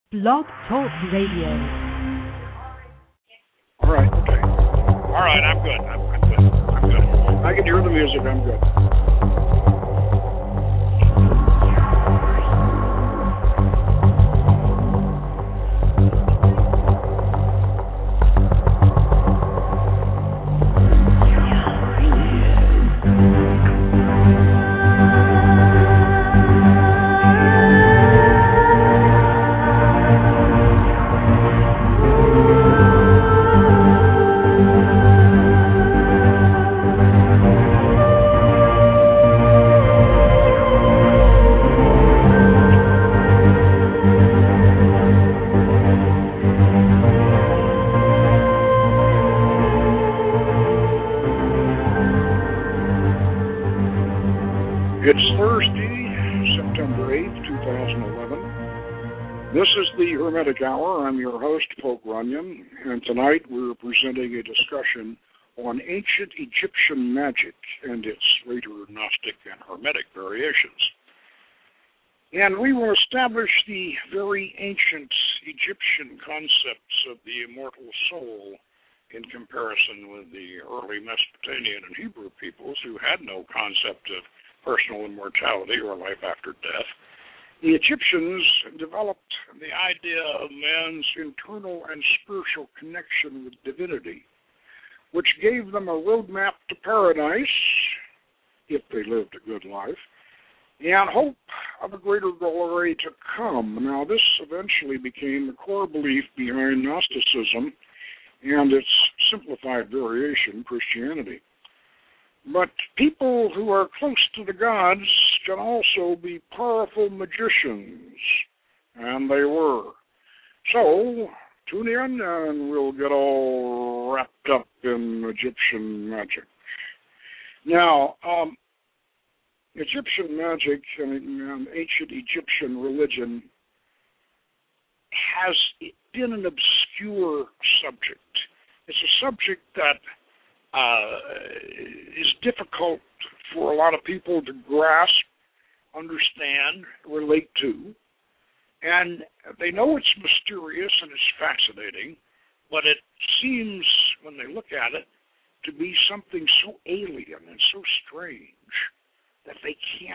Blog Talk Radio. All right, okay. All right, I'm good. I'm good. I'm good. I can hear the music. I'm good. It's Thursday, September 8th, 2011. This is the Hermetic Hour. I'm your host, Poke Runyon, and tonight we're presenting a discussion on ancient Egyptian magic and its later Gnostic and Hermetic variations. And we will establish the very ancient Egyptian concepts of the immortal soul in comparison with the early Mesopotamian and Hebrew peoples who had no concept of personal immortality or life after death. The Egyptians developed the idea of man's internal and spiritual connection with divinity, which gave them a roadmap to paradise, if they lived a good life, and hope of a greater glory to come. Now, this eventually became the core belief behind Gnosticism and its simplified variation, Christianity. But people who are close to the gods can also be powerful magicians, and they were. So, tune in and we'll get all wrapped up in Egyptian magic. Now, Egyptian magic and ancient Egyptian religion has been an obscure subject. It's a subject that is difficult for a lot of people to grasp, understand, relate to. And they know it's mysterious and it's fascinating, but it seems, when they look at it, to be something so alien and so strange that they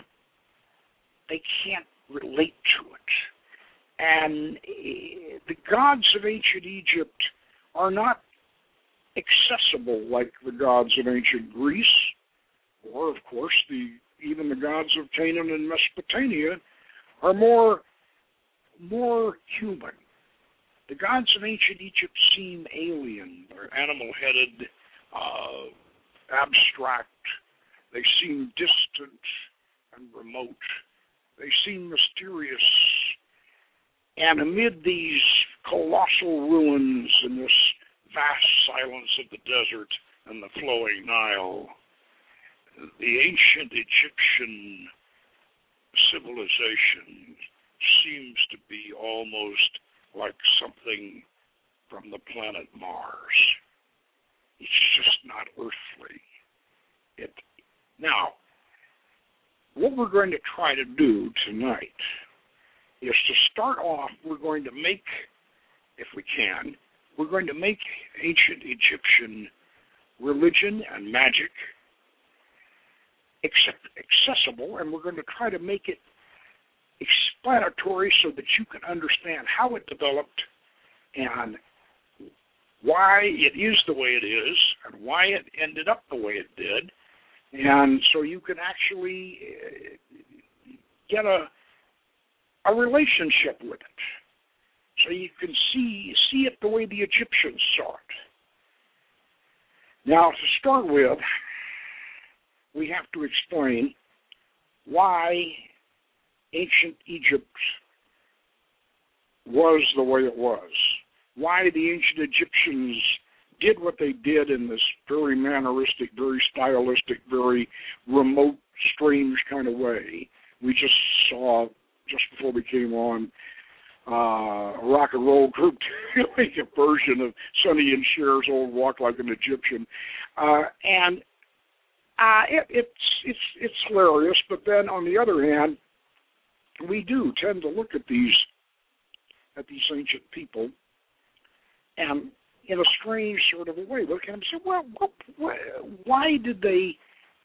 can't relate to it. And the gods of ancient Egypt are not accessible like the gods of ancient Greece, or, of course, even the gods of Canaan and Mesopotamia are more human. The gods of ancient Egypt seem alien. They're animal-headed, abstract. They seem distant and remote. They seem mysterious. And amid these colossal ruins and this vast silence of the desert and the flowing Nile, the ancient Egyptian civilization seems to be almost like something from the planet Mars. It's just not earthly. Now, what we're going to try to do tonight is to start off, we're going to make, if we can, we're going to make ancient Egyptian religion and magic accessible, and we're going to try to make it explanatory so that you can understand how it developed and why it is the way it is and why it ended up the way it did, and so you can actually get a relationship with it. So you can see it the way the Egyptians saw it. Now, to start with, we have to explain why ancient Egypt was the way it was, why the ancient Egyptians did what they did in this very manneristic, very stylistic, very remote, strange kind of way. We just saw, just before we came on, a rock and roll group doing a version of Sonny and Cher's old Walk Like an Egyptian. It's hilarious, but then on the other hand, we do tend to look at these at these ancient people, and in a strange sort of a way, look at them and say, well, why did they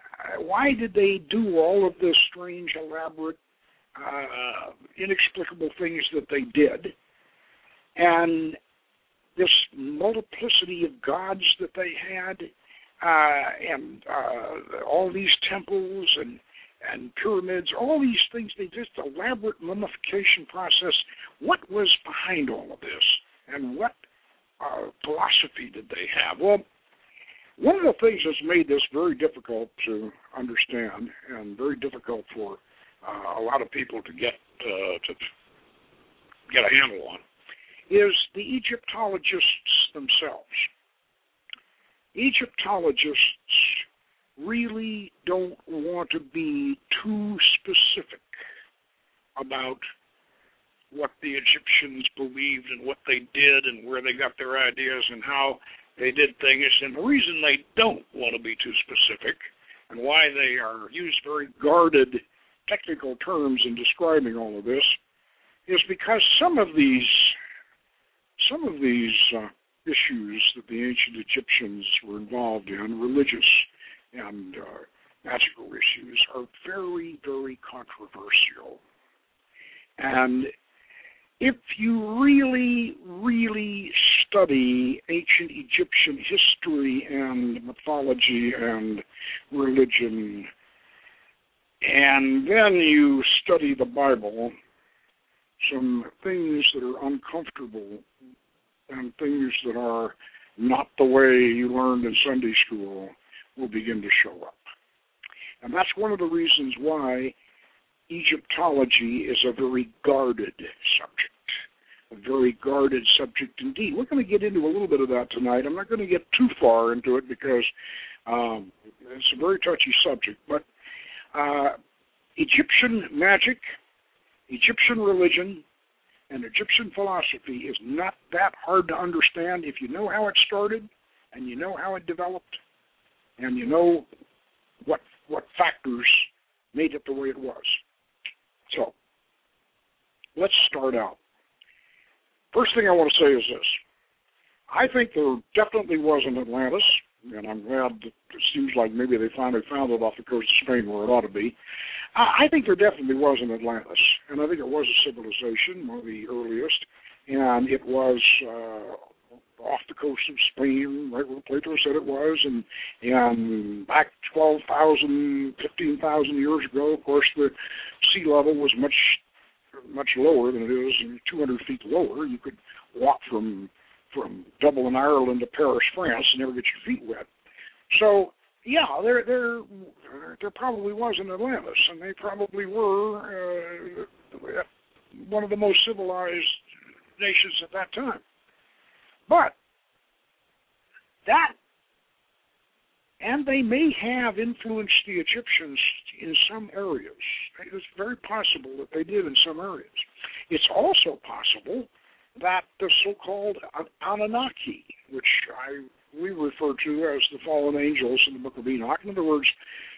do all of this strange, elaborate, inexplicable things that they did, and this multiplicity of gods that they had, and all these temples and pyramids, all these things, they just elaborate mummification process. What was behind all of this, and what philosophy did they have? Well, one of the things that's made this very difficult to understand and very difficult for a lot of people to get a handle on is the Egyptologists themselves. Egyptologists really don't want to be too specific about what the Egyptians believed and what they did and where they got their ideas and how they did things. And the reason they don't want to be too specific and why they are used very guarded technical terms in describing all of this is because some of these issues that the ancient Egyptians were involved in, religious and magical issues, are very, very controversial. And if you really, really study ancient Egyptian history and mythology and religion, and then you study the Bible, some things that are uncomfortable and things that are not the way you learned in Sunday school will begin to show up. And that's one of the reasons why Egyptology is a very guarded subject, a very guarded subject indeed. We're going to get into a little bit of that tonight. I'm not going to get too far into it because it's a very touchy subject. But Egyptian magic, Egyptian religion, and Egyptian philosophy is not that hard to understand if you know how it started and you know how it developed and you know what factors made it the way it was. So, let's start out. First thing I want to say is this. I think there definitely was an Atlantis, and I'm glad that it seems like maybe they finally found it off the coast of Spain where it ought to be. I think there definitely was an Atlantis, and I think it was a civilization, one of the earliest, and it was off the coast of Spain, right where Plato said it was, and back 12,000, 15,000 years ago, of course, the sea level was much lower than it is, 200 feet lower. You could walk from Dublin, Ireland to Paris, France, and never get your feet wet. So, yeah, there probably was an Atlantis, and they probably were one of the most civilized nations at that time. But that, and they may have influenced the Egyptians in some areas. It's very possible that they did in some areas. It's also possible that the so-called Anunnaki, which we refer to as the fallen angels in the Book of Enoch, in other words,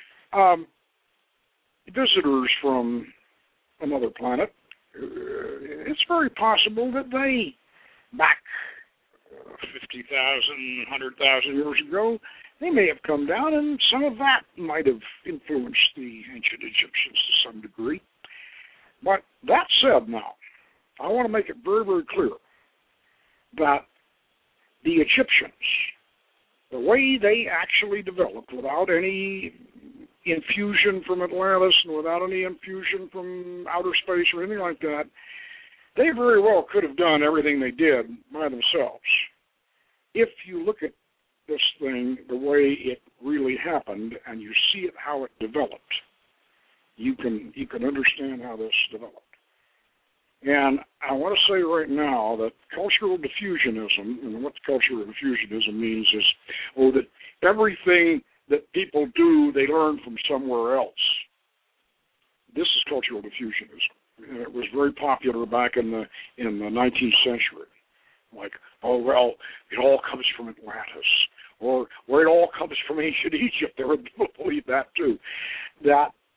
visitors from another planet, it's very possible that they, back 50,000, 100,000 years ago, they may have come down, and some of that might have influenced the ancient Egyptians to some degree. But that said now, I want to make it very, very clear that the Egyptians, the way they actually developed without any infusion from Atlantis and without any infusion from outer space or anything like that, they very well could have done everything they did by themselves. If you look at this thing the way it really happened and you see it how it developed, you can understand how this developed. And I want to say right now that cultural diffusionism, and what cultural diffusionism means is, that everything that people do, they learn from somewhere else. This is cultural diffusionism. And it was very popular back in the 19th century. Like, oh, well, it all comes from Atlantis. Or it all comes from ancient Egypt. There were people who believe that too.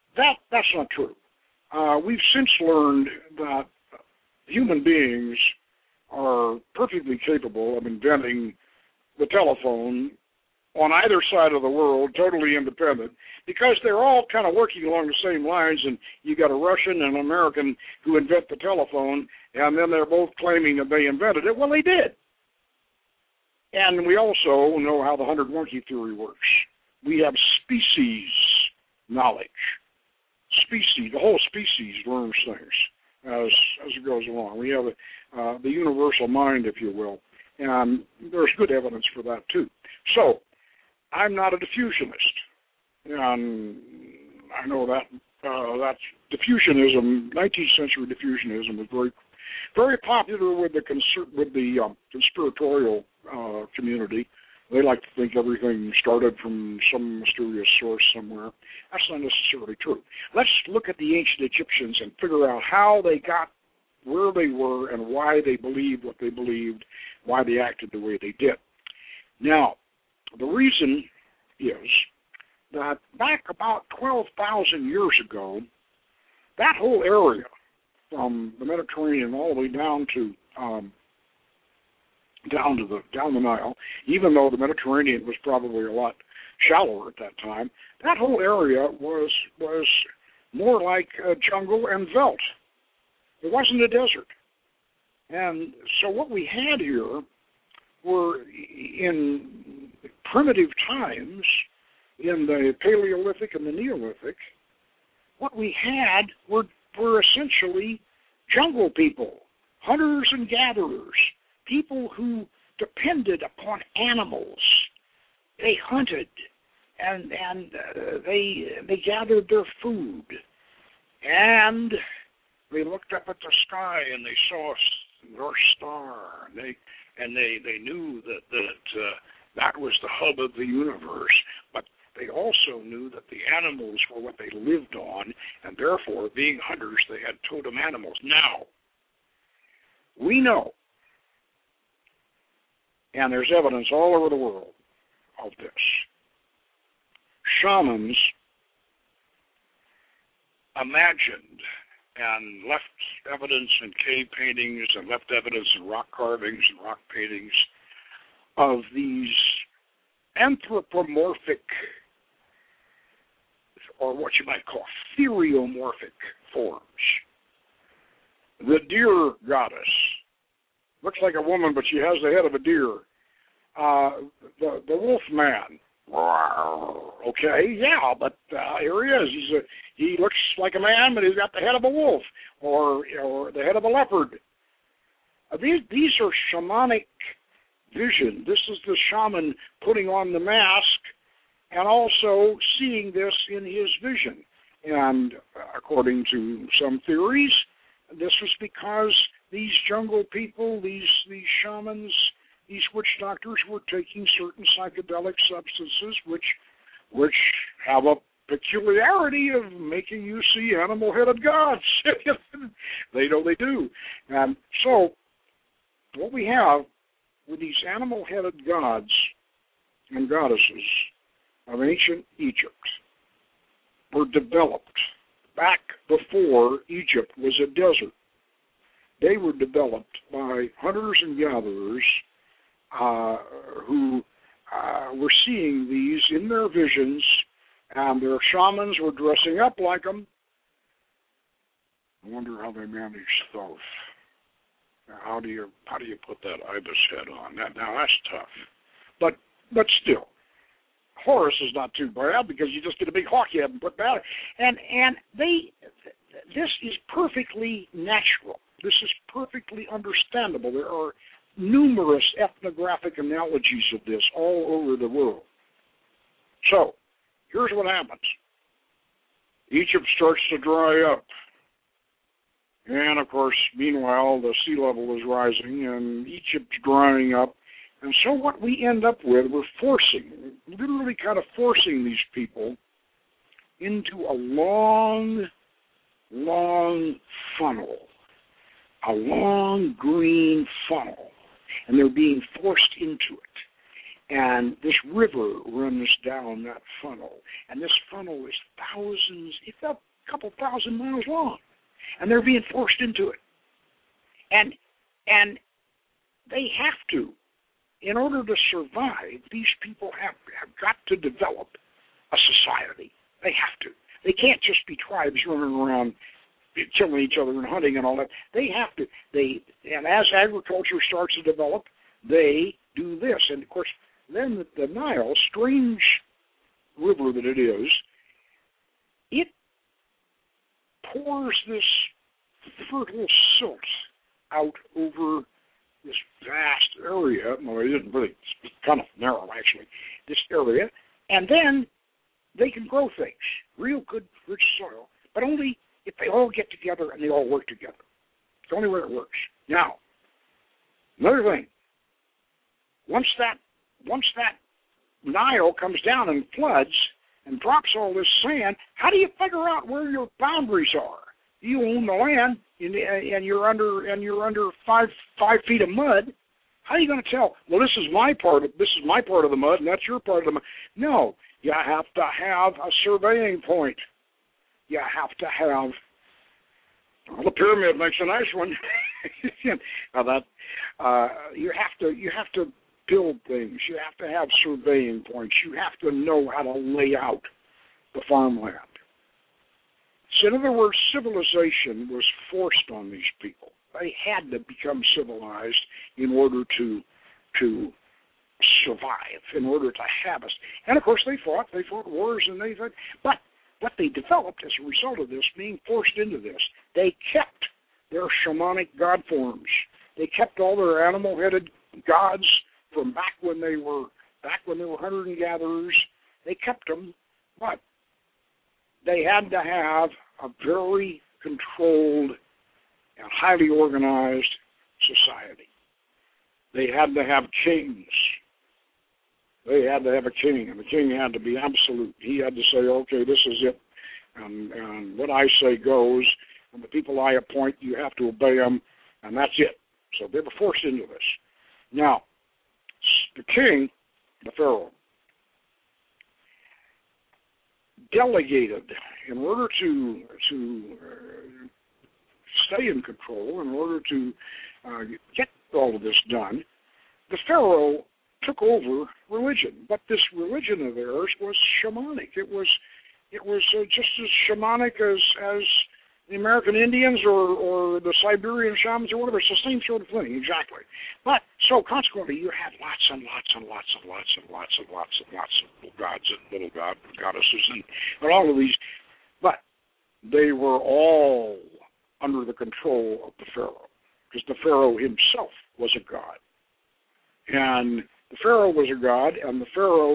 That's not true. We've since learned that human beings perfectly capable of inventing the telephone on either side of the world, totally independent, because they're all kind of working along the same lines, and you got a Russian and an American who invent the telephone, and then they're both claiming that they invented it. Well, they did. And we also know how the 100 monkey theory works. We have species knowledge. The whole species learns things as it goes along. We have the universal mind, if you will, and there's good evidence for that too. So, I'm not a diffusionist, and I know that that's diffusionism. 19th century diffusionism was very, very popular with the conspiratorial community. They like to think everything started from some mysterious source somewhere. That's not necessarily true. Let's look at the ancient Egyptians and figure out how they got where they were and why they believed what they believed, why they acted the way they did. Now, the reason is that back about 12,000 years ago, that whole area from the Mediterranean all the way down the Nile, even though the Mediterranean was probably a lot shallower at that time, that whole area was more like a jungle and veldt. It wasn't a desert. And so what we had here were in primitive times, in the Paleolithic and the Neolithic, what we had were essentially jungle people, hunters and gatherers, people who depended upon animals. They hunted and they gathered their food, and they looked up at the sky and they saw a North Star, and they knew that was the hub of the universe, but they also knew that the animals were what they lived on, and therefore, being hunters, they had totem animals. Now, we know, and there's evidence all over the world of this, shamans imagined and left evidence in cave paintings and left evidence in rock carvings and rock paintings of these anthropomorphic, or what you might call theriomorphic forms. The deer goddess looks like a woman, but she has the head of a deer. The wolf man. Okay, yeah, but here he is. He looks like a man, but he's got the head of a wolf, or the head of a leopard. These are shamanic vision. This is the shaman putting on the mask and also seeing this in his vision. And according to some theories, this was because these jungle people, these shamans, these witch doctors were taking certain psychedelic substances which have a peculiarity of making you see animal-headed gods. They know they do. And so what we have with these animal-headed gods and goddesses of ancient Egypt were developed back before Egypt was a desert. They were developed by hunters and gatherers who were seeing these in their visions, and their shamans were dressing up like them. I wonder how they managed those. How do you put that ibis head on? Now that's tough, but still, Horus is not too bad because you just get a big hawk head and put that. And this is perfectly natural. This is perfectly understandable. There are numerous ethnographic analogies of this all over the world. So, here's what happens. Egypt starts to dry up. And, of course, meanwhile, the sea level is rising and Egypt's drying up. And so what we end up with, we're literally kind of forcing these people into a long, long funnel, a long green funnel. And they're being forced into it. And this river runs down that funnel. And this funnel is thousands, if not a couple thousand miles long. And they're being forced into it. And They have to. In order to survive, these people have got to develop a society. They have to. They can't just be tribes running around killing each other and hunting and all that. They have to. And as agriculture starts to develop, they do this. And, of course, then the Nile, strange river that it is, it pours this fertile silt out over this vast area. Well, it isn't really, it's kind of narrow, actually, this area. And then they can grow things, real good, rich soil, but only if they all get together and they all work together. It's the only way it works. Now, another thing, once that Nile comes down and floods and drops all this sand, how do you figure out where your boundaries are? You own the land and you're under 5 feet of mud. How are you going to tell? Well, this is my part of the mud, and that's your part of the mud. No, you have to have a surveying point. You have to have. Well, the pyramid makes a nice one. You have to build things. You have to have surveying points. You have to know how to lay out the farmland. So in other words, civilization was forced on these people. They had to become civilized in order to survive, in order to have us. And of course they fought wars, and but what they developed as a result of this, being forced into this, they kept their shamanic god forms. They kept all their animal-headed gods from back when they were hunters and gatherers. They kept them, but they had to have a very controlled and highly organized society. They had to have kings. They had to have a king, and the king had to be absolute. He had to say, okay, this is it, and what I say goes, and the people I appoint, you have to obey them, and that's it. So they were forced into this. Now, the king, the pharaoh, delegated in order to stay in control, in order to get all of this done. The pharaoh took over religion, but this religion of theirs was shamanic. It was just as shamanic as the American Indians or the Siberian shamans or whatever. It's the same sort of thing, exactly. But so consequently, you had lots and lots and lots and lots and lots and lots and lots of little gods and little goddesses and all of these, but they were all under the control of the pharaoh, because the pharaoh himself was a god, and the pharaoh was a god, and the pharaoh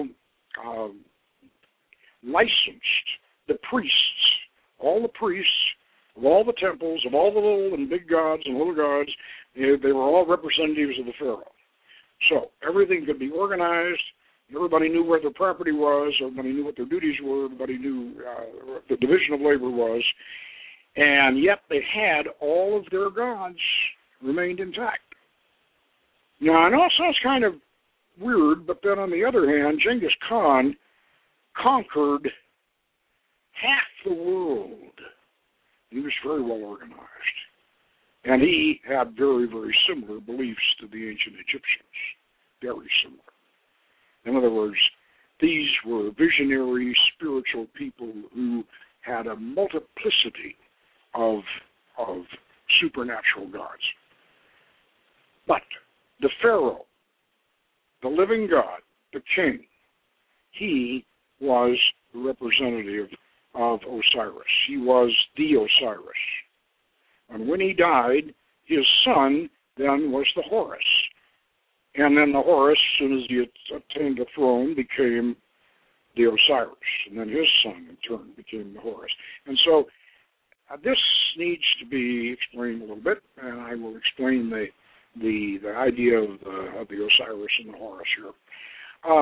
licensed the priests, all the priests of all the temples, of all the little and big gods and little gods. They were all representatives of the pharaoh. So everything could be organized. Everybody knew where their property was. Everybody knew what their duties were. Everybody knew what the division of labor was. And yet they had all of their gods remained intact. Now, I know it sounds kind of weird, but then on the other hand, Genghis Khan conquered half the world. He was very well organized. And he had very, very similar beliefs to the ancient Egyptians. Very similar. In other words, these were visionary, spiritual people who had a multiplicity of supernatural gods. But the pharaoh, the living god, the king, he was the representative of Osiris. He was the Osiris. And when he died, his son then was the Horus. And then the Horus, as soon as he had attained the throne, became the Osiris. And then his son, in turn, became the Horus. And so this needs to be explained a little bit, and I will explain the idea of the Osiris and the Horus here.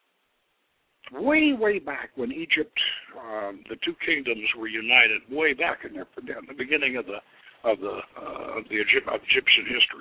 Way back when Egypt, the two kingdoms were united, way back in the beginning of Egyptian history,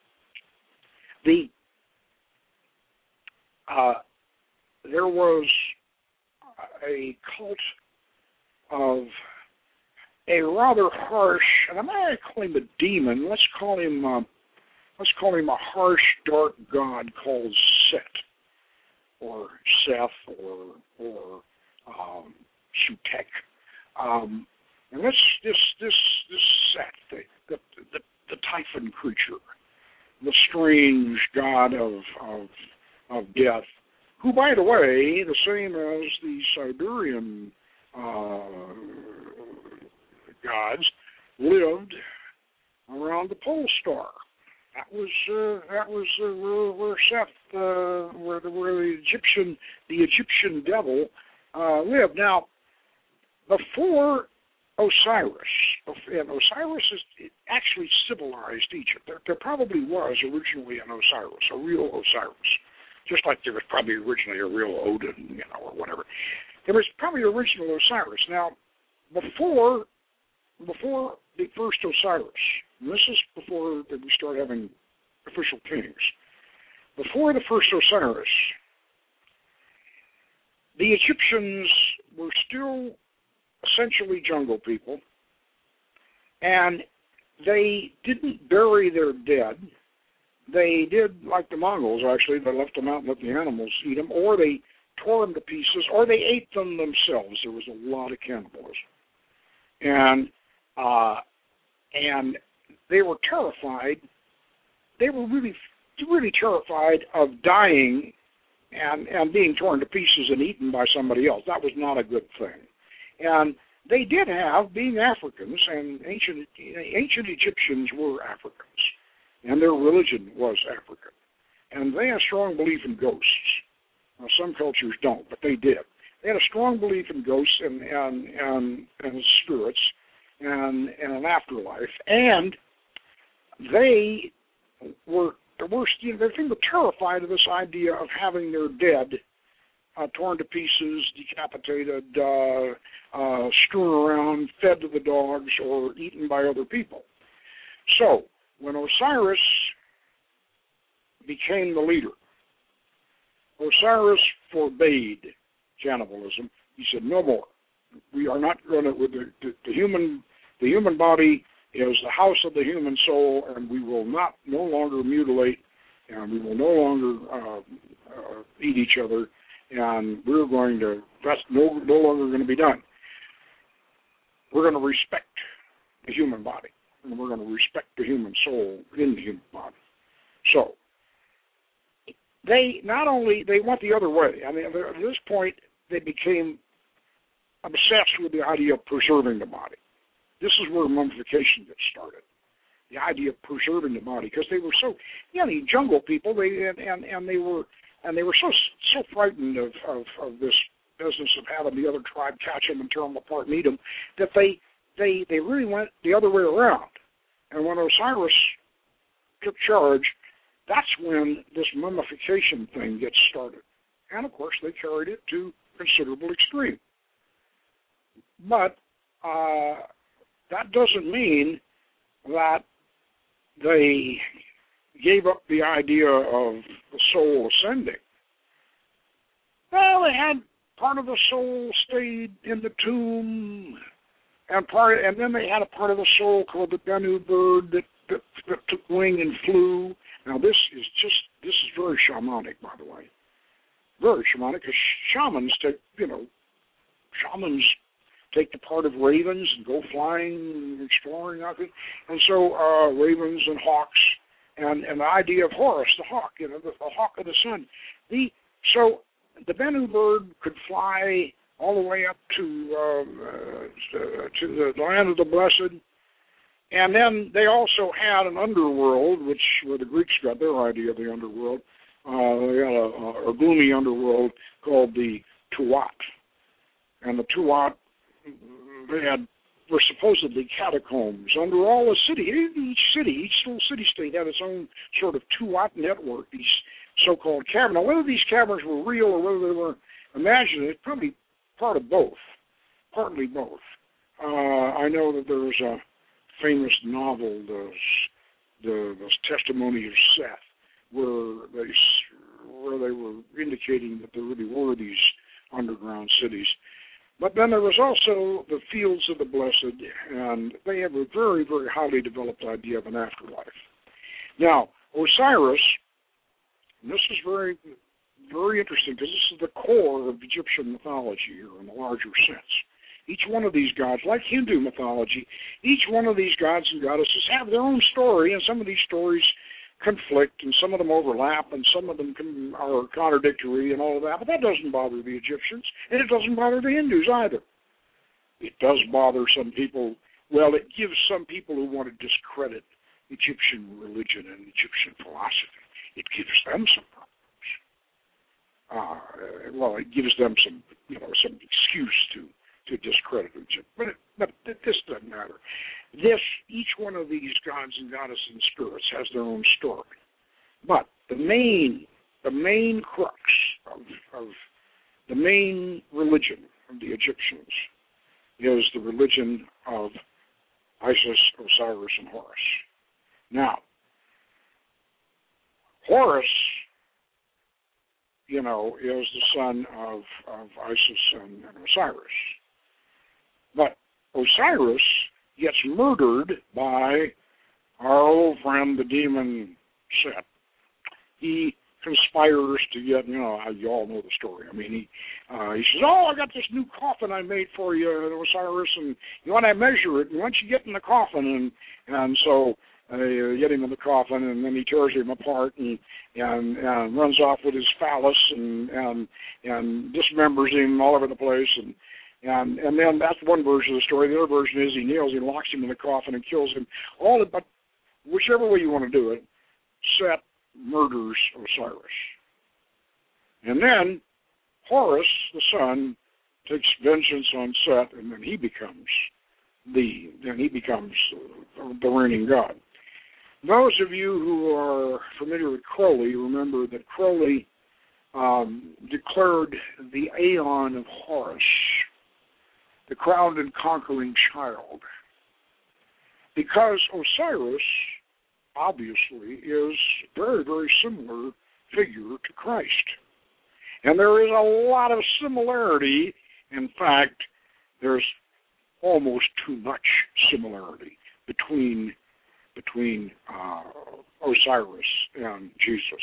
there was a cult of a rather harsh, and I'm not going to call him a demon. Let's call him let's call him a harsh, dark god called Set, or Seth, or Sutek. And this Set, the Typhon creature, the strange god of death, who, by the way, the same as the Siberian gods, lived around the pole star. That was where Seth, where the Egyptian devil lived. Now, before Osiris, and Osiris is actually civilized Egypt. There probably was originally an Osiris, a real Osiris, just like there was probably originally a real Odin, or whatever. There was probably original Osiris. Now, before the first Osiris, and this is before we start having official kings, before the first Osiris, the Egyptians were still essentially jungle people, and they didn't bury their dead. They did like the Mongols, actually. They left them out and let the animals eat them, or they tore them to pieces, or they ate them themselves. There was a lot of cannibalism. And they were terrified. They were really, really terrified of dying and being torn to pieces and eaten by somebody else. That was not a good thing. And they did have, being Africans, and ancient Egyptians were Africans, and their religion was African. And they had a strong belief in ghosts. Now, some cultures don't, but they did. They had a strong belief in ghosts and spirits and an afterlife. And they were terrified of this idea of having their dead torn to pieces, decapitated, strewn around, fed to the dogs, or eaten by other people. So, when Osiris became the leader, Osiris forbade cannibalism. He said, no more. We are not going to, the human body is the house of the human soul, and we will no longer mutilate, and we will no longer eat each other, and that's no longer going to be done. We're going to respect the human body, and we're going to respect the human soul in the human body. So, they went the other way. I mean, at this point, they became obsessed with the idea of preserving the body. This is where mummification gets started. The idea of preserving the body, because they were so, the jungle people, they were so frightened of this business of having the other tribe catch them and tear them apart and eat them, that they really went the other way around. And when Osiris took charge, that's when this mummification thing gets started. And, of course, they carried it to considerable extreme. But that doesn't mean that they gave up the idea of the soul ascending. Well, they had part of the soul stayed in the tomb, and then they had a part of the soul called the Bennu bird that took wing and flew. Now, this is very shamanic, by the way. Very shamanic, because shamans take the part of ravens and go flying, exploring, and so ravens and hawks, and the idea of Horus, the hawk, the hawk of the sun. So the Bennu bird could fly all the way up to the land of the blessed. And then they also had an underworld, where the Greeks got their idea of the underworld. They had a gloomy underworld called the Tuat. And the Tuat, were supposedly catacombs under all the city. Each little city-state had its own sort of Tuat network, these so-called caverns. Now, whether these caverns were real or whether they were imagined, it's probably part of both, partly both. I know that there was a famous novel, the Testimony of Seth, where they were indicating that there really were these underground cities. But then there was also the Fields of the Blessed, and they have a very, very highly developed idea of an afterlife. Now, Osiris, and this is very, very interesting because this is the core of Egyptian mythology here in a larger sense. Each one of these gods, like Hindu mythology, each one of these gods and goddesses have their own story, and some of these stories conflict, and some of them overlap, and some of them are contradictory and all of that, but that doesn't bother the Egyptians, and it doesn't bother the Hindus either. It does bother some people. Well, it gives some people who want to discredit Egyptian religion and Egyptian philosophy. It gives them some problems. It gives them some excuse to discredit Egypt. But this doesn't matter. Each one of these gods and goddesses and spirits has their own story. But the main crux of the main religion of the Egyptians is the religion of Isis, Osiris, and Horus. Now, Horus, is the son of Isis and Osiris. But Osiris gets murdered by our old friend, the demon Set. He conspires to get, you all know the story. I mean, he says, I got this new coffin I made for you, Osiris, and you want to measure it, and once you get in the coffin, and so get him in the coffin, and then he tears him apart and runs off with his phallus and dismembers him all over the place, and then that's one version of the story. The other version is he nails him, locks him in the coffin, and kills him. But whichever way you want to do it, Set murders Osiris. And then Horus, the son, takes vengeance on Set, and then he becomes the reigning god. Those of you who are familiar with Crowley remember that Crowley declared the Aeon of Horus, the crowned and conquering child, because Osiris obviously is a very, very similar figure to Christ. And there is a lot of similarity. In fact, there's almost too much similarity between Osiris and Jesus.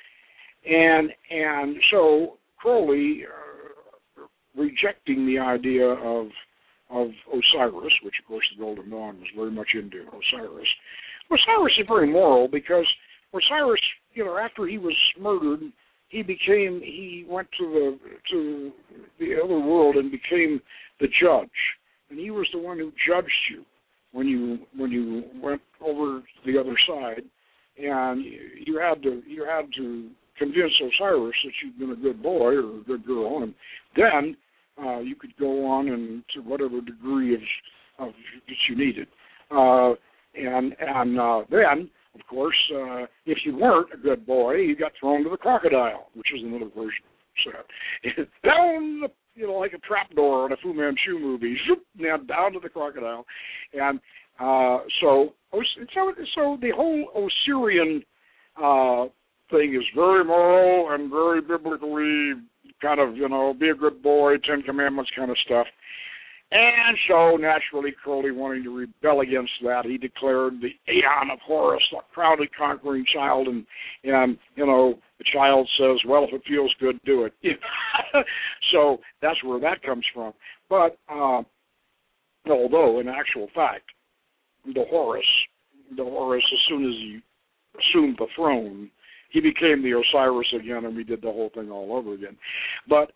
And so Crowley, rejecting the idea of Osiris, which of course the Golden Dawn was very much into Osiris. Osiris is very moral because Osiris, after he was murdered, he went to the other world and became the judge, and he was the one who judged you when you went over to the other side, and you had to convince Osiris that you'd been a good boy or a good girl, and then you could go on and to whatever degree of that you needed. Then, of course, if you weren't a good boy, you got thrown to the crocodile, which is another version of Set. Down, like a trapdoor in a Fu Manchu movie, down to the crocodile. And so the whole Osirian thing is very moral and very biblically kind of, be a good boy, Ten Commandments kind of stuff. And so, naturally, Crowley, wanting to rebel against that, he declared the Aeon of Horus, the crowned and conquering child, and the child says, well, if it feels good, do it. So that's where that comes from. But although, in actual fact, the Horus, as soon as he assumed the throne, he became the Osiris again, and we did the whole thing all over again. But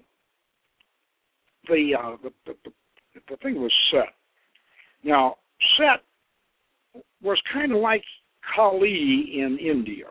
the thing was Set. Now, Set was kind of like Kali in India.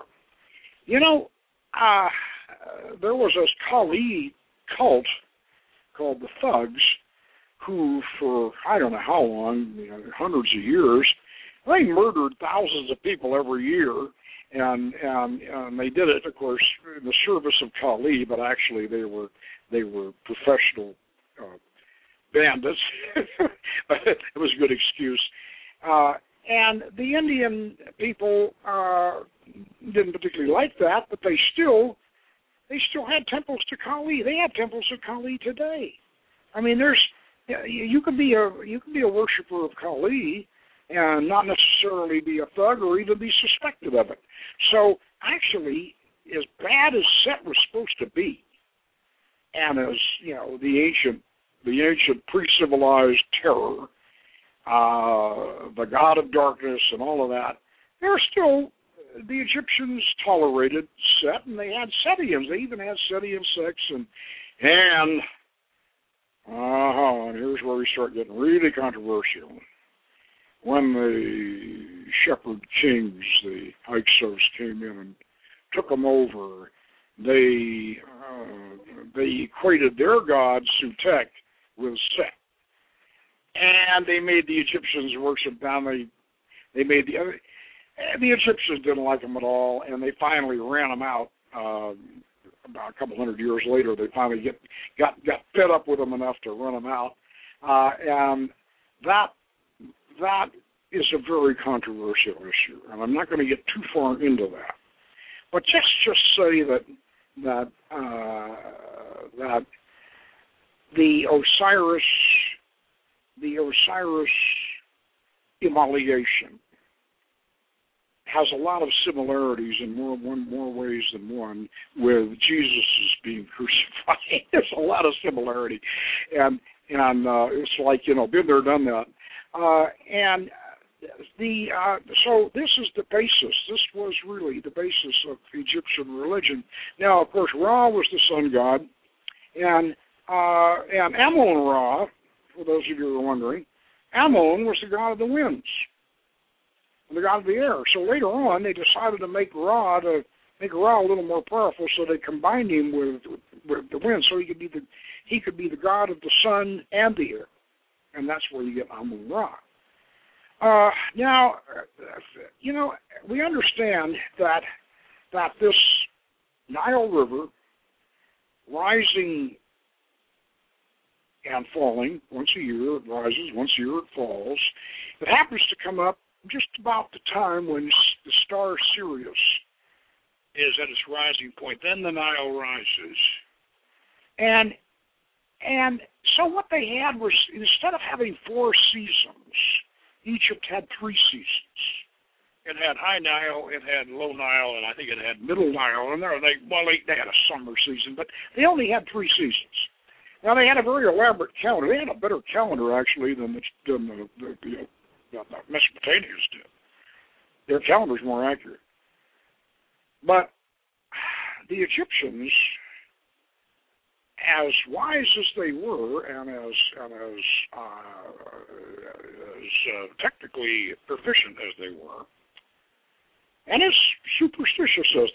There was this Kali cult called the Thugs, who for I don't know how long, hundreds of years, they murdered thousands of people every year, and they did it, of course, in the service of Kali, but actually they were professional bandits. It was a good excuse. And the Indian people didn't particularly like that, but they still had temples to Kali. They have temples to Kali today. I mean, you can be a worshiper of Kali and not necessarily be a thug or even be suspected of it. So actually, as bad as Set was supposed to be, and as the ancient pre-civilized terror, the god of darkness, and all of that, the Egyptians tolerated Set, and they had Setians. They even had Setian sex, and here's where we start getting really controversial. When the shepherd kings, the Hyksos, came in and took them over, they equated their god Sutekh with Set, and they made the Egyptians worship them. They made the Egyptians didn't like them at all, and they finally ran them out. About a couple hundred years later, they finally got fed up with them enough to run them out, and that is a very controversial issue, and I'm not going to get too far into that. But just say that the Osiris immolation has a lot of similarities in more ways than one with Jesus being crucified. There's a lot of similarity, and it's like, been there, done that. So this is the basis. This was really the basis of Egyptian religion. Now, of course, Ra was the sun god, and Amun-Ra, for those of you who are wondering, Amun was the god of the winds, the god of the air. So later on, they decided to make Ra a little more powerful, so they combined him with the wind, so he could be the god of the sun and the air, and that's where you get Amun-Ra. Now, we understand that this Nile River, rising and falling once a year, it rises, once a year it falls. It happens to come up just about the time when the star Sirius is at its rising point. Then the Nile rises. And so what they had was, instead of having 4 seasons, Egypt had 3 seasons. It had High Nile, it had Low Nile, and I think it had Middle Nile. And they had a summer season, but they only had 3 seasons. Now, they had a very elaborate calendar. They had a better calendar, actually, than the Mesopotamians did. Their calendar's more accurate. But the Egyptians, as wise as they were, and as technically proficient as they were, and as superstitious as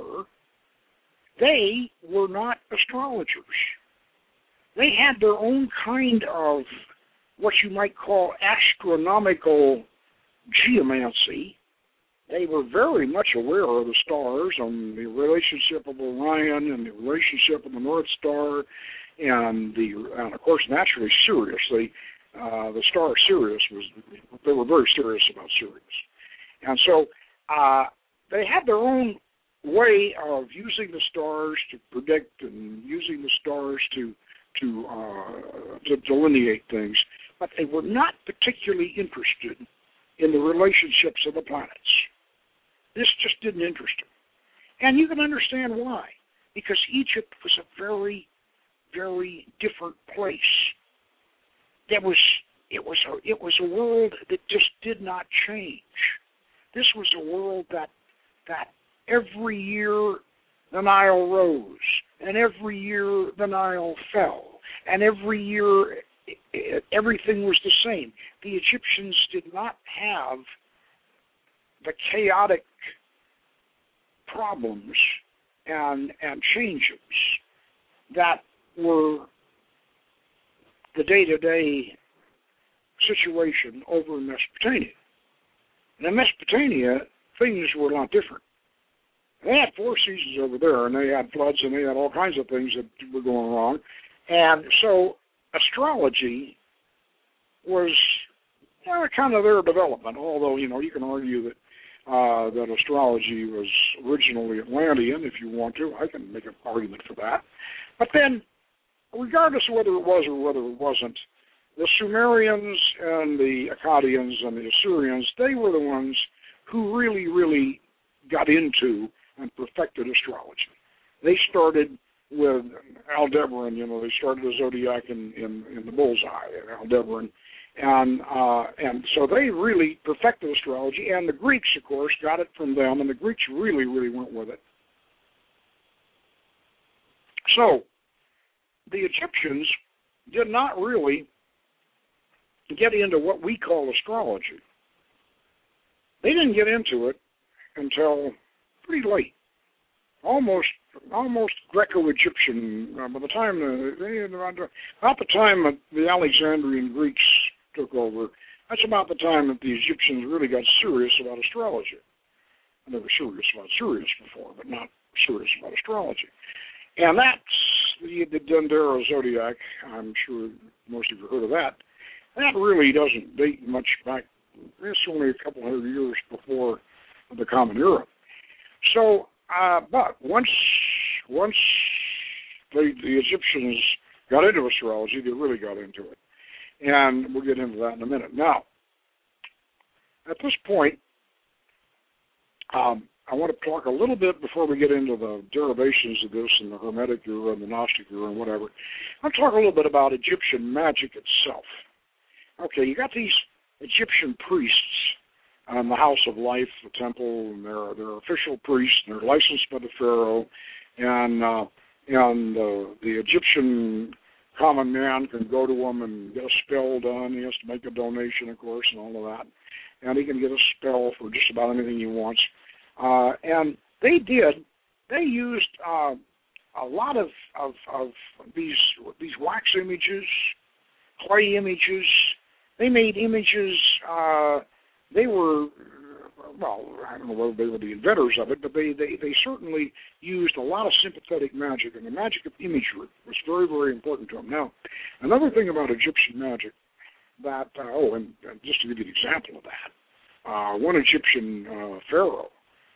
they were not astrologers. They had their own kind of what you might call astronomical geomancy. They were very much aware of the stars and the relationship of Orion and the relationship of the North Star, and of course, naturally, Sirius. The star Sirius they were very serious about Sirius. And so they had their own way of using the stars to predict and using the stars to delineate things, but they were not particularly interested in the relationships of the planets. This just didn't interest them. And you can understand why. Because Egypt was a very, very different place. It was a world that just did not change. This was a world that every year the Nile rose, and every year the Nile fell, and every year everything was the same. The Egyptians did not have the chaotic problems and changes that were the day-to-day situation over in Mesopotamia. And in Mesopotamia, things were a lot different. They had 4 seasons over there, and they had floods, and they had all kinds of things that were going wrong. And so astrology was kind of their development, although, you can argue that astrology was originally Atlantean, if you want to. I can make an argument for that. But then, regardless of whether it was or whether it wasn't, the Sumerians and the Akkadians and the Assyrians, they were the ones who really, really got into and perfected astrology. They started with Aldebaran, they started the zodiac in the bullseye, Aldebaran. And so they really perfected astrology, and the Greeks, of course, got it from them, and the Greeks really, really went with it. So the Egyptians did not really get into what we call astrology. They didn't get into it until pretty late, almost Greco-Egyptian. By the time about the time that the Alexandrian Greeks took over, that's about the time that the Egyptians really got serious about astrology. They were serious about Sirius before, but not serious about astrology. And that's the Dendera Zodiac. I'm sure most of you have heard of that. That really doesn't date much back. It's only a couple hundred years before the Common Era. So, but once the Egyptians got into astrology, they really got into it. And we'll get into that in a minute. Now, at this point, I want to talk a little bit before we get into the derivations of this and the Hermetic era and the Gnostic era and whatever. I'll talk a little bit about Egyptian magic itself. Okay, you got these Egyptian priests in the House of Life, the temple, and they're official priests, and they're licensed by the Pharaoh, and the Egyptian common man can go to them and get a spell done. He has to make a donation, of course, and all of that. And he can get a spell for just about anything he wants. And they used a lot of these wax images, clay images. They made images. They were, well, I don't know whether they were the inventors of it, but they certainly used a lot of sympathetic magic, and the magic of imagery was very, very important to them. Now, another thing about Egyptian magic that, and just to give you an example of that, one Egyptian pharaoh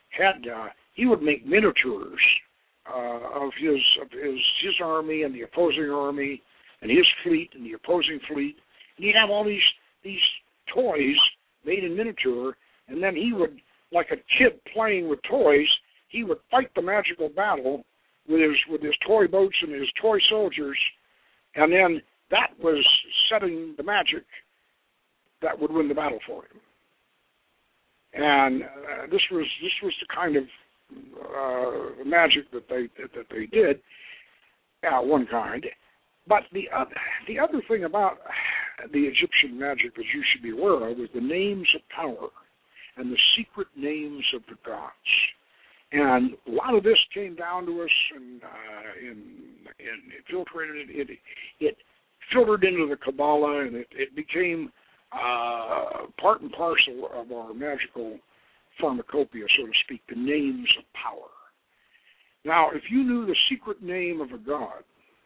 he would make miniatures of his army and the opposing army and his fleet and the opposing fleet, and he'd have all these toys made in miniature, and then he would, like a kid playing with toys, he would fight the magical battle with his toy boats and his toy soldiers, and then that was setting the magic that would win the battle for him. And this was the kind of magic that they did, one kind. But the other thing about the Egyptian magic that you should be aware of is the names of power and the secret names of the gods. And a lot of this came down to us and infiltrated it filtered into the Kabbalah, and it became part and parcel of our magical pharmacopoeia, so to speak, the names of power. Now, if you knew the secret name of a god,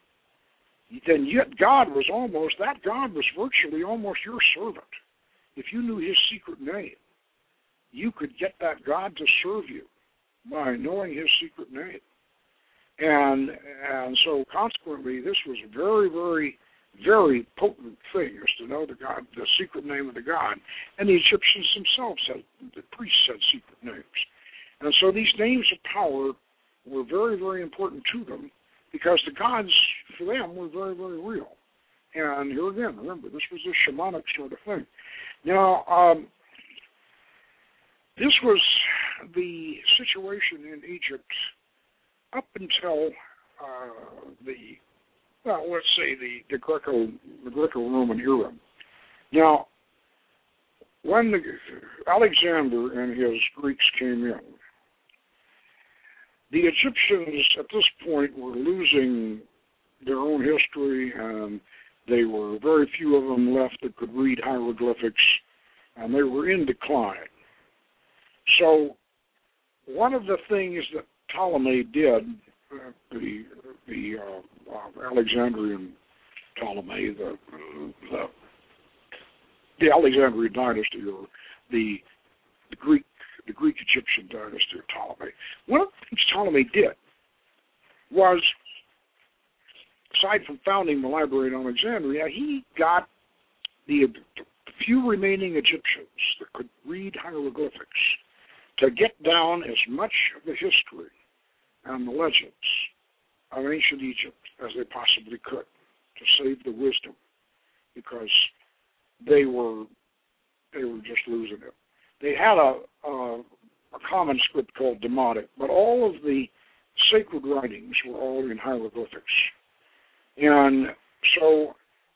then yet God was virtually almost your servant. If you knew his secret name, you could get that God to serve you by knowing his secret name. And so consequently, this was a very, very, very potent thing, is to know the secret name of the God. And the Egyptians themselves the priests had secret names. And so these names of power were very, very important to them, because the gods, for them, were very, very real. And here again, remember, this was a shamanic sort of thing. Now, this was the situation in Egypt up until let's say the Greco-Roman era. Now, when Alexander and his Greeks came in, the Egyptians at this point were losing their own history, and there were very few of them left that could read hieroglyphics, and they were in decline. So one of the things that Ptolemy did, the Alexandrian Ptolemy, the Alexandrian dynasty, or the Greek Egyptian dynasty of Ptolemy. One of the things Ptolemy did was, aside from founding the library in Alexandria, he got the few remaining Egyptians that could read hieroglyphics to get down as much of the history and the legends of ancient Egypt as they possibly could to save the wisdom, because they were just losing it. They had a common script called Demotic, but all of the sacred writings were all in hieroglyphics. And so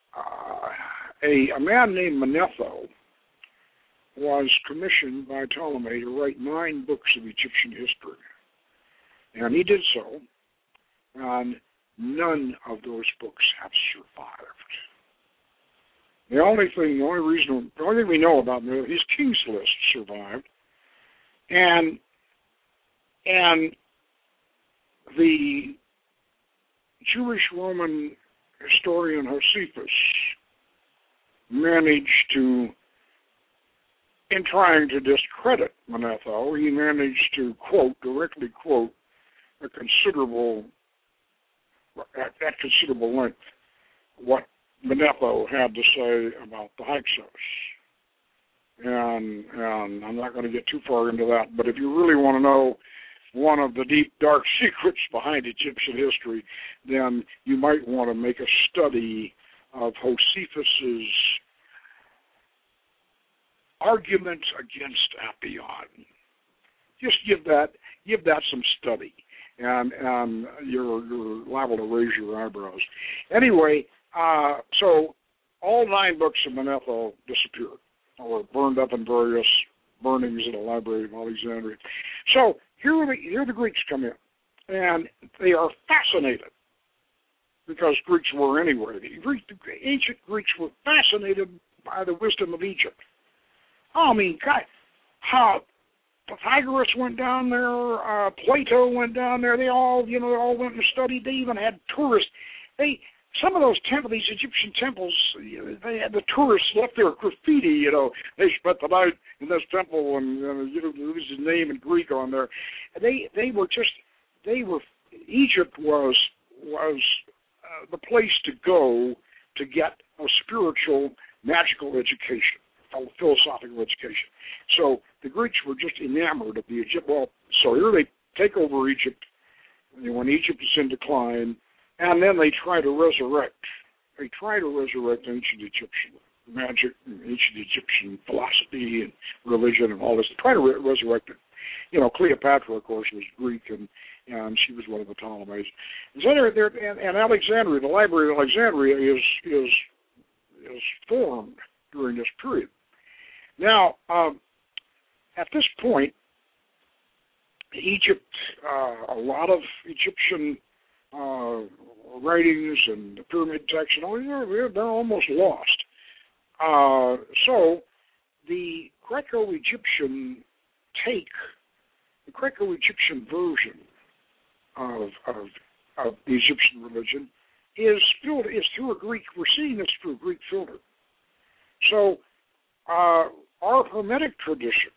a man named Manetho was commissioned by Ptolemy to write 9 books of Egyptian history. And he did so, and none of those books have survived. The only thing we know about him, his King's List survived, and the Jewish Roman historian Josephus managed to, in trying to discredit Manetho, he managed to directly quote at considerable length what Manetho had to say about the Hyksos. And I'm not going to get too far into that, but if you really want to know one of the deep, dark secrets behind Egyptian history, then you might want to make a study of Josephus's argument against Apion. Just give that some study, and you're liable to raise your eyebrows. Anyway, so all 9 books of Manetho disappeared, or burned up in various burnings in the Library of Alexandria. So here the Greeks come in, and they are fascinated, because Greeks were anyway. The ancient Greeks were fascinated by the wisdom of Egypt. I mean, God, how Pythagoras went down there, Plato went down there. They all went and studied. They even had tourists. Some of those these Egyptian temples, they had the tourists left their graffiti. They spent the night in this temple, and lose his name in Greek on there. Egypt was the place to go to get a spiritual, magical education, philosophical education. So the Greeks were just enamored of the Egypt. Well, so here they take over Egypt when Egypt is in decline, and then they try to resurrect. They try to resurrect ancient Egyptian magic, and ancient Egyptian philosophy and religion and all this. They try to resurrect it. Cleopatra, of course, was Greek, and she was one of the Ptolemies. And so and Alexandria, the Library of Alexandria, is formed during this period. Now, at this point, Egypt, a lot of Egyptian writings and the pyramid text, they're almost lost. So the Greco-Egyptian version of the Egyptian religion is through a Greek. We're seeing this through a Greek filter. So our Hermetic tradition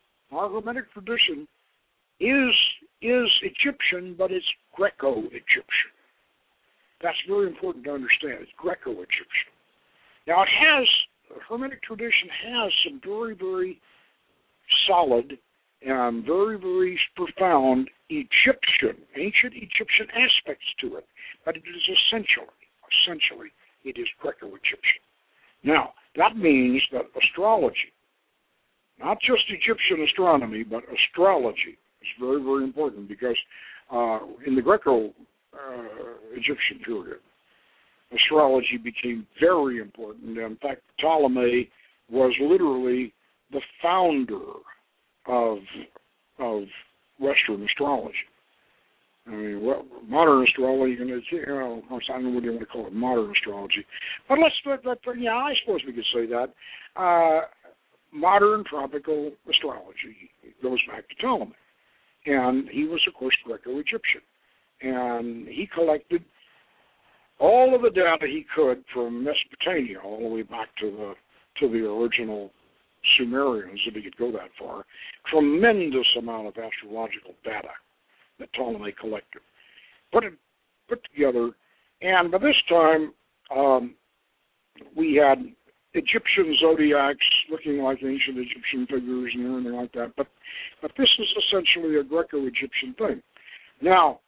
is Egyptian, but it's Greco-Egyptian. That's very important to understand. It's Greco-Egyptian. Now, the Hermetic tradition has some very, very solid and very, very profound ancient Egyptian aspects to it, but it is essentially, it is Greco-Egyptian. Now, that means that astrology, not just Egyptian astronomy, but astrology is very, very important, because in the Greco-Egyptian period, astrology became very important. In fact, Ptolemy was literally the founder of Western astrology. I mean, modern astrology, I don't know what you want to call it, modern astrology. But I suppose we could say that. Modern tropical astrology goes back to Ptolemy. And he was, of course, Greco-Egyptian. And he collected all of the data he could from Mesopotamia all the way back to the original Sumerians, if he could go that far. Tremendous amount of astrological data that Ptolemy collected, put together, and by this time we had Egyptian zodiacs looking like ancient Egyptian figures and everything like that. But this is essentially a Greco-Egyptian thing. Now,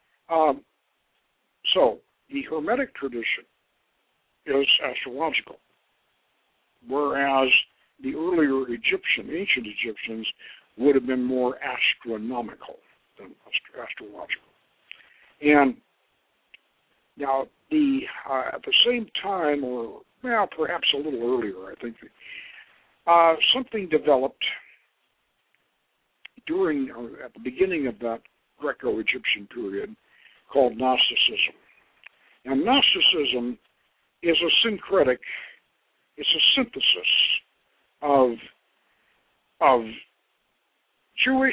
so the Hermetic tradition is astrological, whereas the earlier ancient Egyptians would have been more astronomical than astrological. And now, at the same time, or perhaps a little earlier, I think, something developed at the beginning of that Greco-Egyptian period called Gnosticism. And Gnosticism is a syncretic, it's a synthesis of Jewish,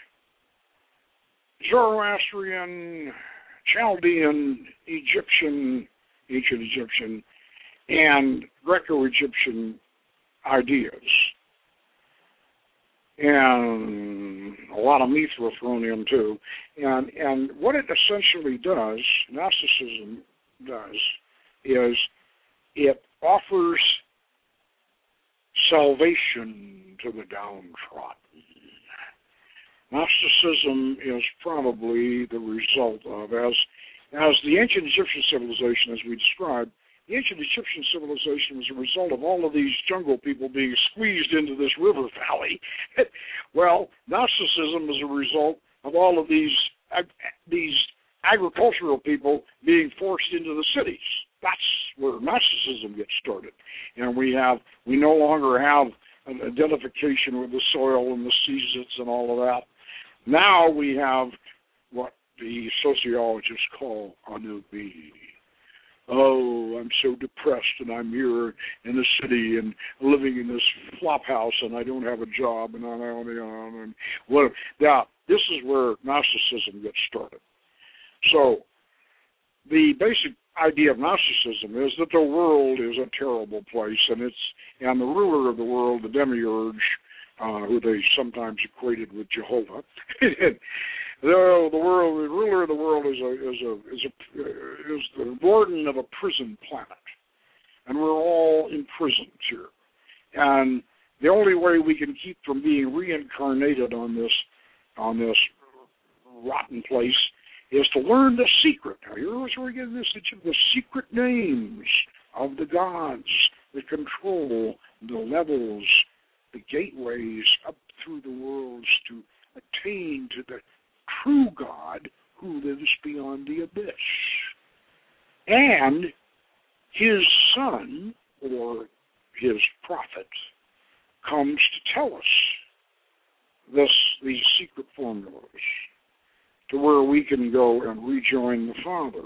Zoroastrian, Chaldean, Egyptian, ancient Egyptian, and Greco-Egyptian ideas. And a lot of Mithra thrown in too. And what it essentially does, Gnosticism does, is it offers salvation to the downtrodden. Gnosticism is probably the result of, as the ancient Egyptian civilization, as we described, the ancient Egyptian civilization was a result of all of these jungle people being squeezed into this river valley. Well, Gnosticism is a result of all of these agricultural people being forced into the cities. That's where Gnosticism gets started. And we no longer have an identification with the soil and the seasons and all of that. Now we have what the sociologists call ennui. Oh, I'm so depressed, and I'm here in the city and living in this flop house, and I don't have a job, and on. And what? Now, this is where Gnosticism gets started. So, the basic idea of Gnosticism is that the world is a terrible place, and the ruler of the world, the demiurge, who they sometimes equated with Jehovah. The ruler of the world is the warden of a prison planet, and we're all imprisoned here. And the only way we can keep from being reincarnated on this rotten place is to learn the secret. Now, here's where we get the secret names of the gods that control the levels, the gateways up through the worlds to attain to the true God who lives beyond the abyss. And his son, or his prophet, comes to tell us these secret formulas to where we can go and rejoin the Father.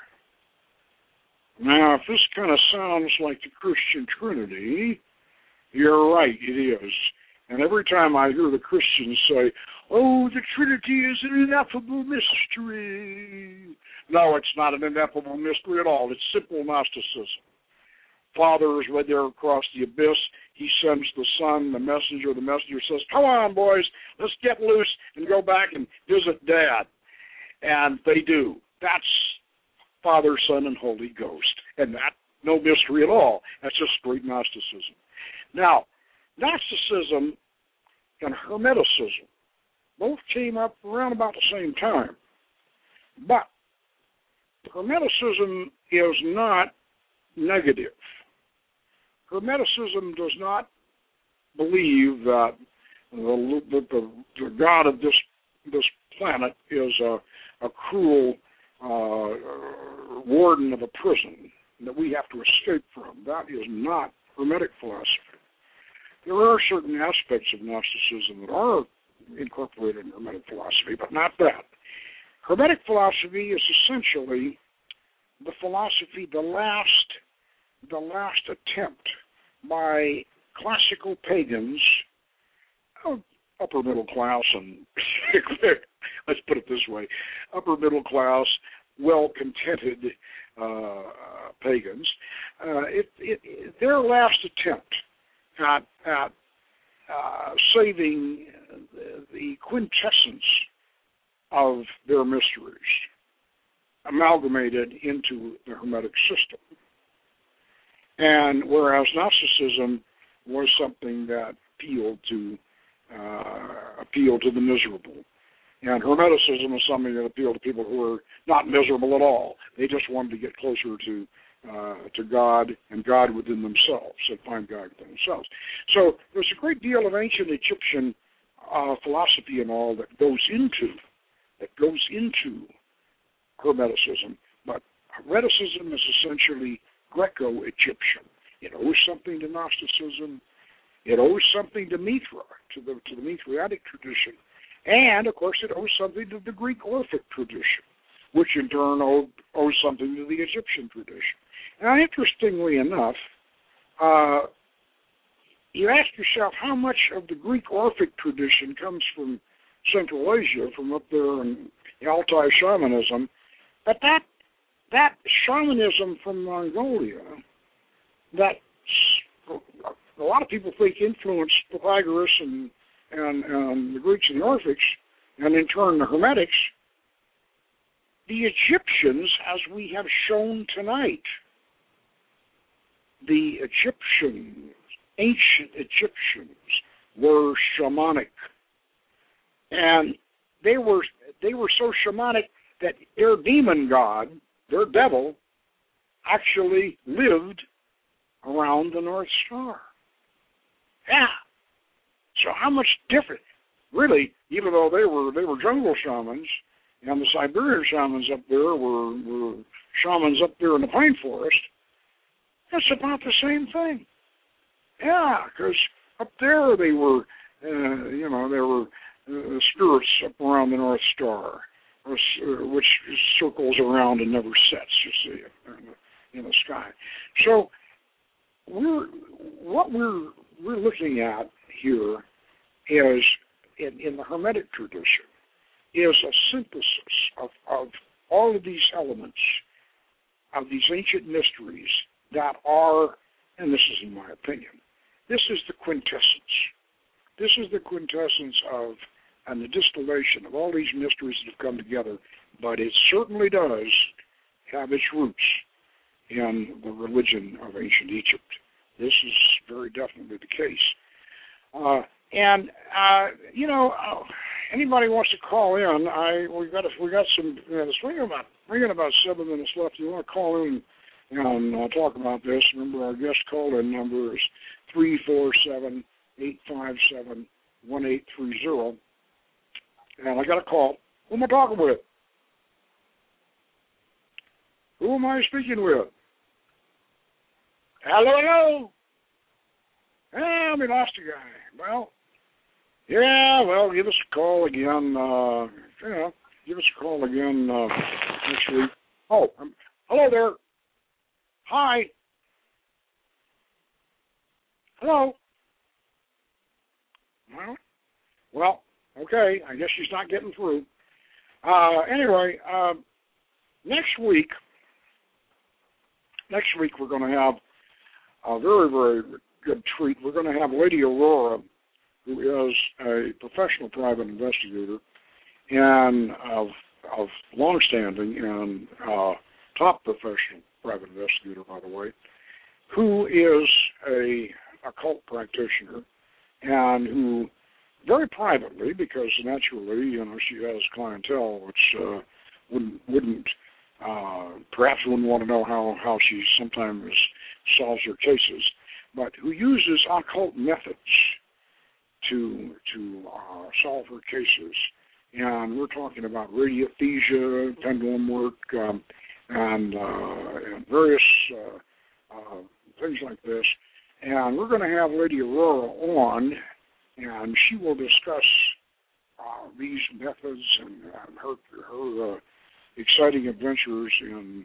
Now, if this kind of sounds like the Christian Trinity, you're right, it is. And every time I hear the Christians say, oh, the Trinity is an ineffable mystery. No, it's not an ineffable mystery at all. It's simple Gnosticism. Father is right there across the abyss. He sends the Son, the messenger. The messenger says, come on, boys, let's get loose and go back and visit Dad. And they do. That's Father, Son, and Holy Ghost. And that, no mystery at all. That's just straight Gnosticism. Now, Gnosticism and Hermeticism both came up around about the same time. But Hermeticism is not negative. Hermeticism does not believe that the God of this planet is a cruel warden of a prison that we have to escape from. That is not Hermetic philosophy. There are certain aspects of Gnosticism that are incorporated in Hermetic philosophy, but not that. Hermetic philosophy is essentially the philosophy, the last attempt by classical pagans, upper middle class, and let's put it this way, upper middle class, well-contented pagans, their last attempt at saving the quintessence of their mysteries, amalgamated into the Hermetic system. And whereas Gnosticism was something that appealed to the miserable. And Hermeticism is something that appealed to people who were not miserable at all. They just wanted to get closer to God and God within themselves, and find God within themselves. So there's a great deal of ancient Egyptian philosophy and all that goes into Hermeticism. But Hermeticism is essentially Greco-Egyptian. It owes something to Gnosticism. It owes something to Mithra, to the Mithriatic tradition. And, of course, it owes something to the Greek Orphic tradition, which in turn owes something to the Egyptian tradition. Now, interestingly enough, you ask yourself how much of the Greek Orphic tradition comes from Central Asia, from up there in Altai shamanism, but that shamanism from Mongolia, that a lot of people think influenced Pythagoras and the Greeks and the Orphics, and in turn the Hermetics, the Egyptians, as we have shown tonight, the ancient Egyptians were shamanic. And they were so shamanic that their demon god, their devil, actually lived around the North Star. Yeah. So how much different? Really, even though they were jungle shamans, and the Siberian shamans up there were shamans up there in the pine forest, that's about the same thing. Yeah, because up there they were, there were spirits up around the North Star, which circles around and never sets, you see, in the sky. So what we're looking at here is, in the Hermetic tradition, is a synthesis of all of these elements, of these ancient mysteries that are, and this is in my opinion, this is the quintessence. This is the quintessence of, and the distillation of all these mysteries that have come together, but it certainly does have its roots in the religion of ancient Egypt. This is very definitely the case. Anybody wants to call in? We got some. It's ringing about 7 minutes left. You want to call in and talk about this? Remember, our guest call-in number is 347-857-1830. And I got a call. Who am I talking with? Who am I speaking with? Hello? Yeah, we lost a guy. Well, give us a call again. Give us a call again next week. Oh, hello there. Hi. Hello. Well, okay. I guess she's not getting through. Anyway, next week we're going to have a very, very good treat. We're going to have Lady Aurora, who is a professional private investigator and of long-standing and top professional private investigator, by the way, who is a occult practitioner and who very privately, because naturally, she has clientele which perhaps wouldn't want to know how she sometimes solves her cases, but who uses occult methods to solve her cases. And we're talking about radiothesia, pendulum work, and various things like this. And we're going to have Lady Aurora on, and she will discuss these methods and her exciting adventures in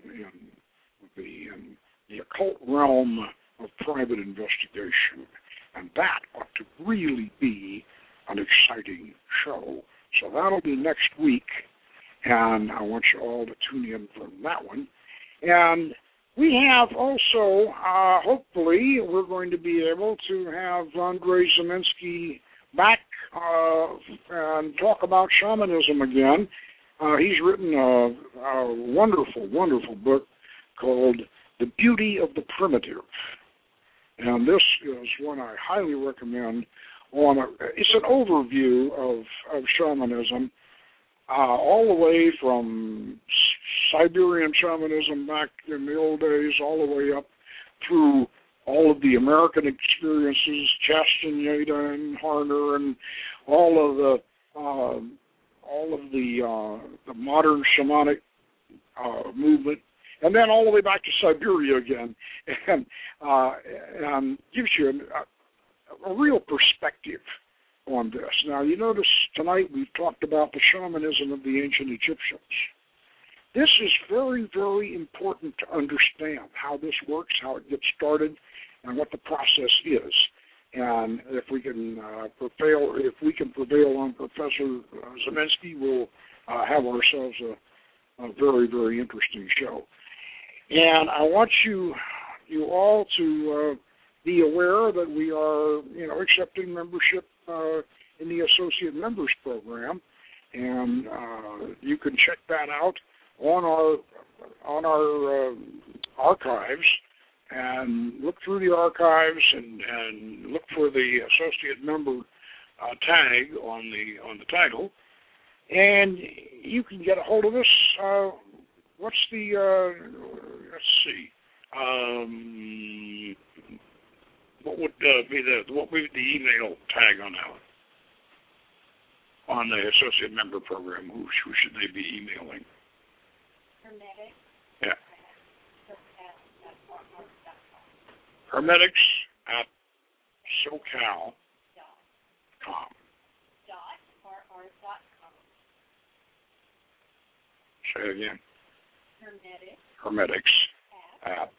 the occult realm of private investigation. And that ought to really be an exciting show. So that'll be next week, and I want you all to tune in for that one. And we have also, hopefully, we're going to be able to have Andrei Ziminski back and talk about shamanism again. He's written a wonderful, wonderful book called The Beauty of the Primitive. And this is one I highly recommend. It's an overview of shamanism, all the way from Siberian shamanism back in the old days, all the way up through all of the American experiences, Castaneda and Harner, and all of the modern shamanic movement, and then all the way back to Siberia again, and gives you a real perspective on this. Now, you notice tonight we've talked about the shamanism of the ancient Egyptians. This is very, very important to understand how this works, how it gets started, and what the process is. And if we can prevail on Professor Zeminsky, we'll have ourselves a very, very interesting show. And I want you all to be aware that we are, accepting membership in the Associate Members Program, and you can check that out on our archives, and look through the archives and look for the Associate Member tag on the title, and you can get a hold of us. What's the let's see. What would be the email tag on that one? On the Associate Member Program, who should they be emailing? Hermetics. Yeah. Hermetics at SoCal.com. Say it again. Hermetics at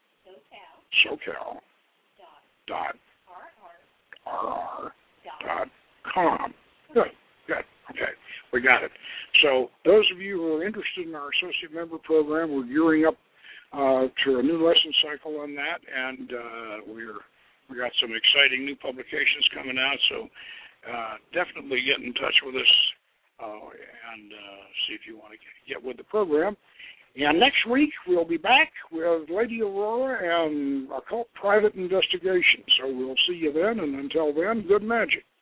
SoCal.rr.com. Good. Okay, we got it. So those of you who are interested in our Associate Member Program, we're gearing up to a new lesson cycle on that, and we got some exciting new publications coming out. So definitely get in touch with us and see if you want to get with the program. And next week we'll be back with Lady Aurora and Occult Private Investigation. So we'll see you then, and until then, good magic.